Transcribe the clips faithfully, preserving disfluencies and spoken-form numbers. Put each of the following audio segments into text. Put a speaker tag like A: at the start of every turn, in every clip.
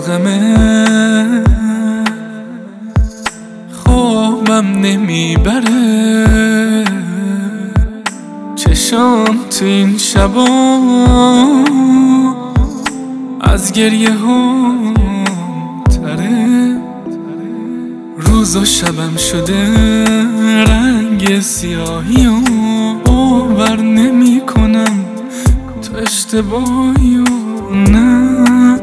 A: از غمه خوابم نمیبره، چشام تو این شبا از گریه ها تره. روز و شبم شده رنگ سیاهی و باور نمی کنم تو اشتباهی و نه،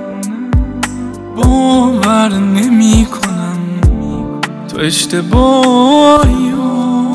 A: باور نمی کنم تو اشتباهی و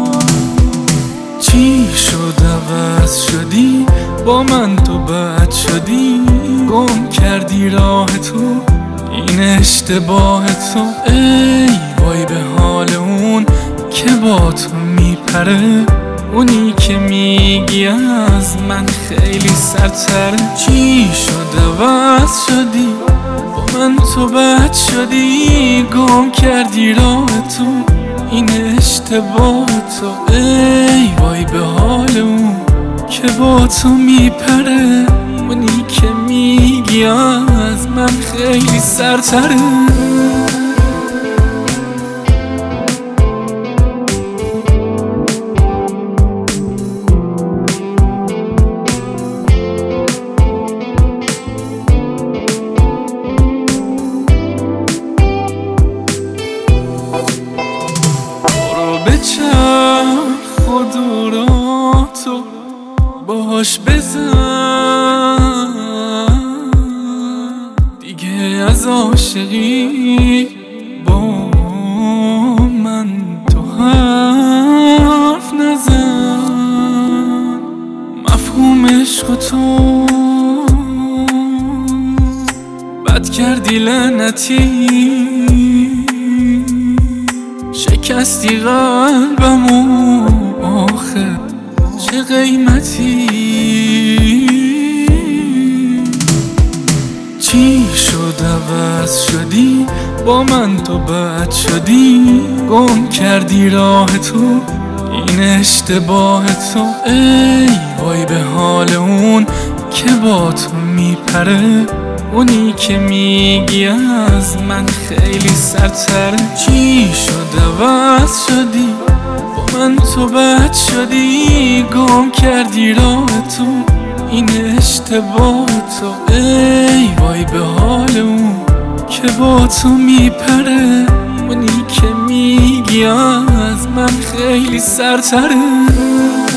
A: چی شد عوض شدی با من تو بد شدی، گم کردی راه تو این اشتباه تو. ای وای به حال اون که با تو میپره، اونی که میگی از من خیلی سرتره. چی شد عوض شدی با من تو بد شدی، گم کردی راه تو این اشتباه تو. ای وای به حال اون که با تو میپره، اونی که میگی از من خیلی سرتره. بچرخ و دوراتو باش بزن، دیگه از عاشقی با من تو حرف نزن. مفهوم عشق تو بد کردی لعنتی، شکستی قلبمو آخه چه قیمتی. چی شد عوض شدی با من تو بد شدی، گم کردی راه تو این اشتباه تو. ای وای به حال اون که با تو میپره، اونی که میگی از من خیلی سرتره. چی شد عوض شدی با من تو بد شدی، گم کردی راه تو این اشتباه تو. ای وای به حال اون که با تو میپره، اونی که میگی از من خیلی سرتره.